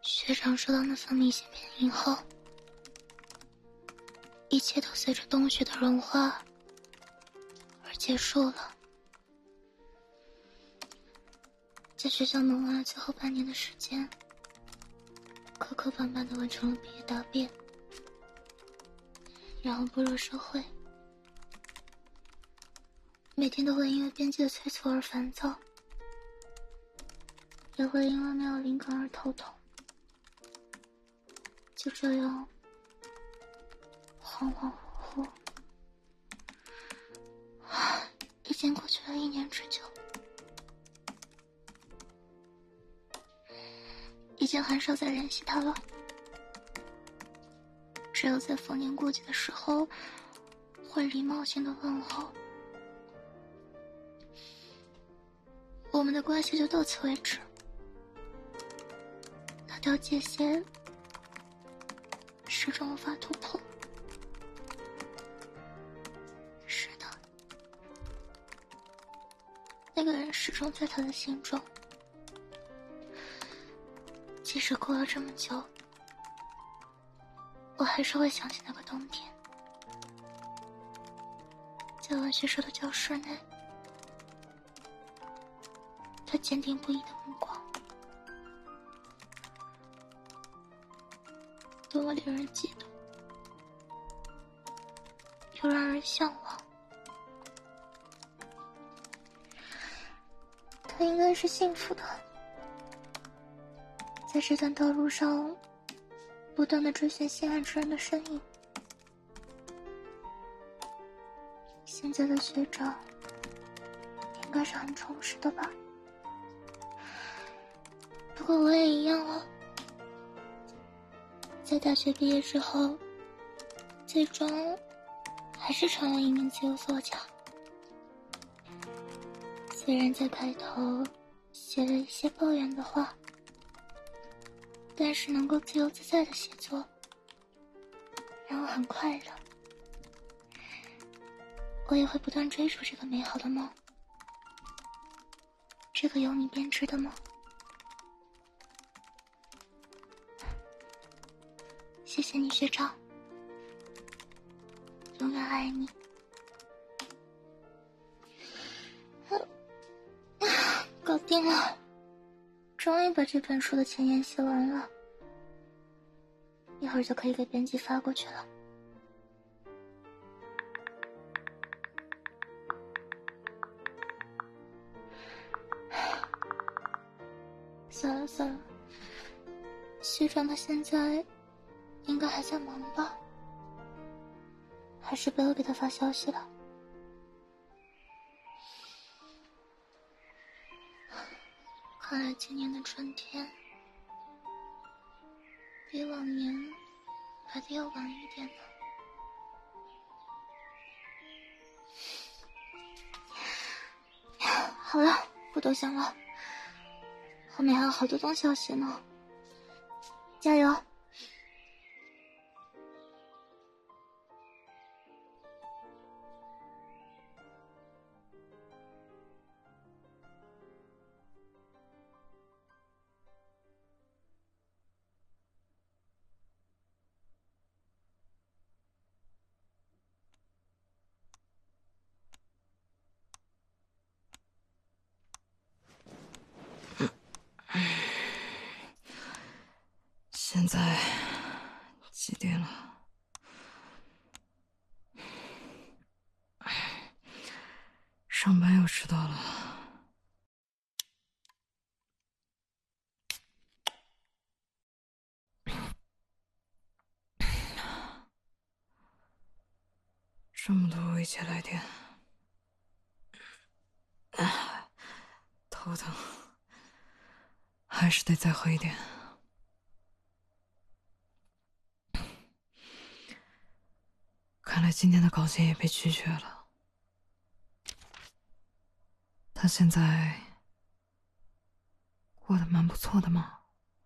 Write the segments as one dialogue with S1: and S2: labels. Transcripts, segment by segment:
S1: 学长收到那封明信片以后，一切都随着冬雪的融化而结束了。在学校忙完了最后半年的时间，磕磕绊绊地完成了毕业答辩，然后步入社会，每天都会因为编辑的催促而烦躁，也会因为没有灵感而头痛。就这样恍恍惚惚，已经过去了1年之久，已经很少再联系他了，只有在逢年过节的时候会礼貌性的问候。我们的关系就到此为止，那条界限始终无法突破。是的，那个人始终在他的心中，即使过了这么久，我还是会想起那个冬天，在文学社的教室内，他坚定不移的目光，多么令人嫉妒，又让人向往。他应该是幸福的，在这段道路上不断的追寻心爱之人的身影。现在的学长应该是很充实的吧，不过我也一样了，在大学毕业之后，最终还是成了一名自由作家。虽然在开头写了一些抱怨的话，但是能够自由自在的写作，让我很快乐。我也会不断追逐这个美好的梦，这个由你编织的梦。谢谢你，学长，永远爱你。搞定了，终于把这本书的前言写完了，一会儿就可以给编辑发过去了。算了，学长他现在应该还在忙吧，还是不要给他发消息了。看来今年的春天比往年来的要晚一点呢。好了，不多想了，后面还有好多东西要写呢，加油！
S2: 现在几点了？上班又迟到了。这么多未接来电，头疼，还是得再喝一点。看来今天的稿件也被拒绝了。他现在过得蛮不错的嘛。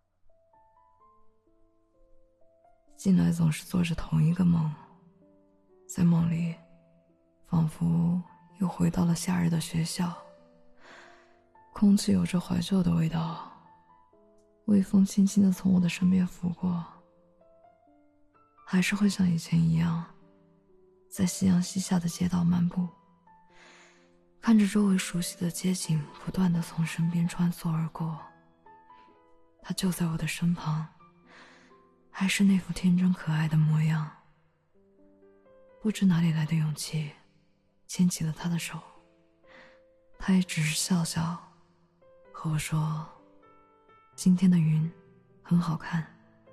S2: 进来总是做着同一个梦，在梦里仿佛又回到了夏日的学校，空气有着怀旧的味道， 微风轻轻地从我的身边拂过，还是会像以前一样，在夕阳西下的街道漫步，看着周围熟悉的街景不断地从身边穿梭而过。他就在我的身旁，还是那副天真可爱的模样。不知哪里来的勇气，牵起了他的手。他也只是笑笑，和我说：“今天的云很好看。”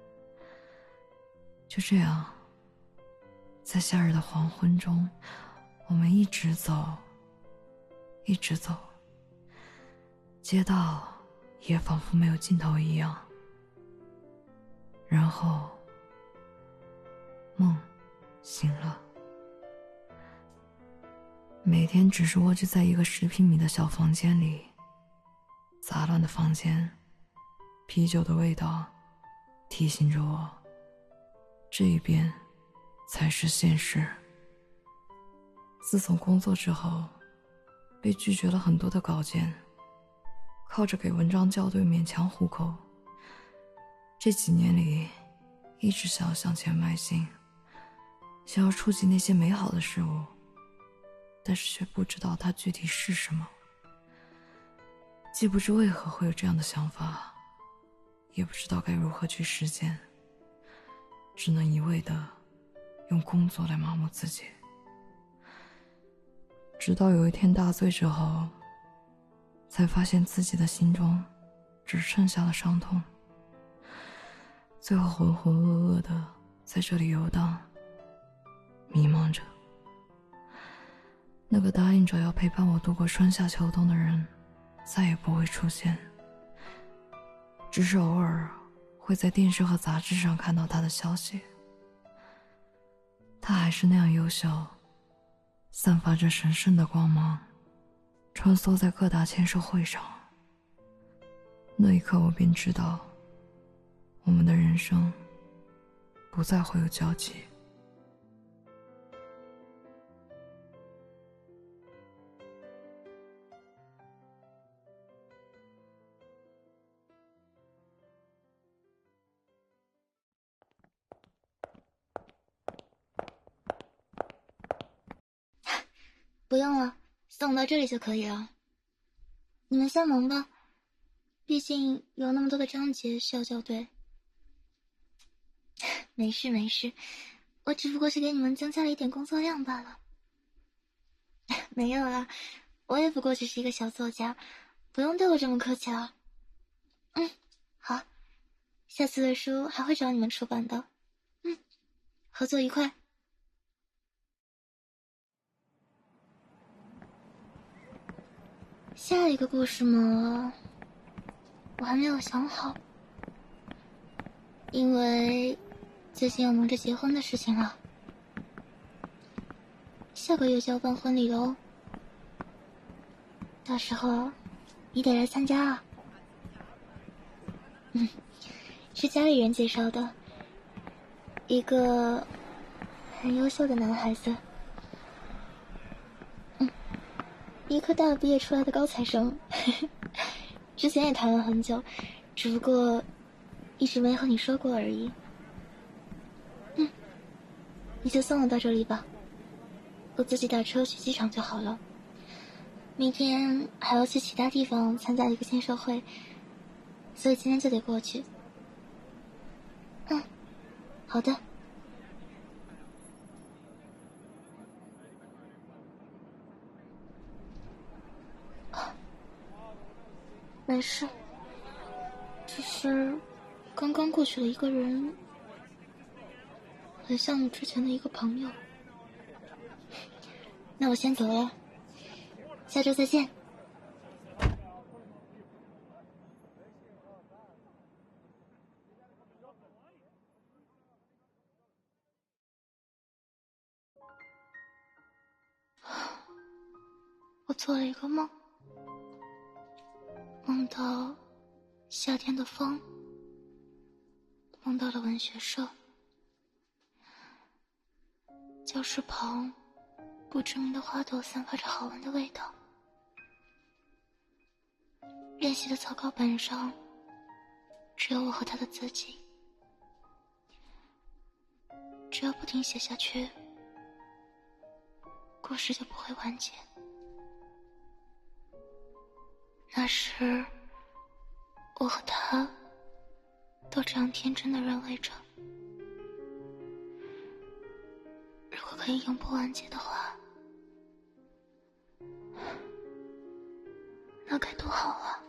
S2: 就这样，在夏日的黄昏中，我们一直走，一直走，街道也仿佛没有尽头一样。然后，梦醒了。每天只是蜗居在一个10平米的小房间里，杂乱的房间，啤酒的味道提醒着我，这一边才是现实。自从工作之后，被拒绝了很多的稿件，靠着给文章校对勉强糊口。这几年里，一直想要向前迈进，想要触及那些美好的事物，但是却不知道它具体是什么，既不知为何会有这样的想法，也不知道该如何去实践，只能一味地用工作来麻木自己。直到有一天大醉之后，才发现自己的心中只剩下了伤痛，最后浑浑噩噩地在这里游荡，迷茫着。那个答应着要陪伴我度过春夏秋冬的人再也不会出现，只是偶尔会在电视和杂志上看到他的消息。他还是那样优秀，散发着神圣的光芒，穿梭在各大签售会上。那一刻我便知道，我们的人生不再会有交集。
S1: 不用了，送到这里就可以了。你们先忙吧，毕竟有那么多的章节需要校对。没事没事，我只不过是给你们增加了一点工作量罢了。没有啦，我也不过只是一个小作家，不用对我这么客气了。好，下次的书还会找你们出版的。合作愉快。下一个故事嘛，我还没有想好，因为最近要忙着结婚的事情了，下个月就要办婚礼了哦，到时候你得来参加啊。是家里人介绍的，一个很优秀的男孩子，医科大毕业出来的高材生，之前也谈了很久，只不过一直没和你说过而已。你就送我到这里吧，我自己打车去机场就好了。明天还要去其他地方参加一个签售会，所以今天就得过去。好的。没事，只是刚刚过去了一个人，很像你之前的一个朋友。那我先走了，下周再见。我做了一个梦，梦到夏天的风，梦到了文学社，教室旁不知名的花朵散发着好闻的味道，练习的草稿本上只有我和他的自己。只要不停写下去，故事就不会完结。那时，我和他都这样天真的认为着，如果可以永不完结的话，那该多好啊。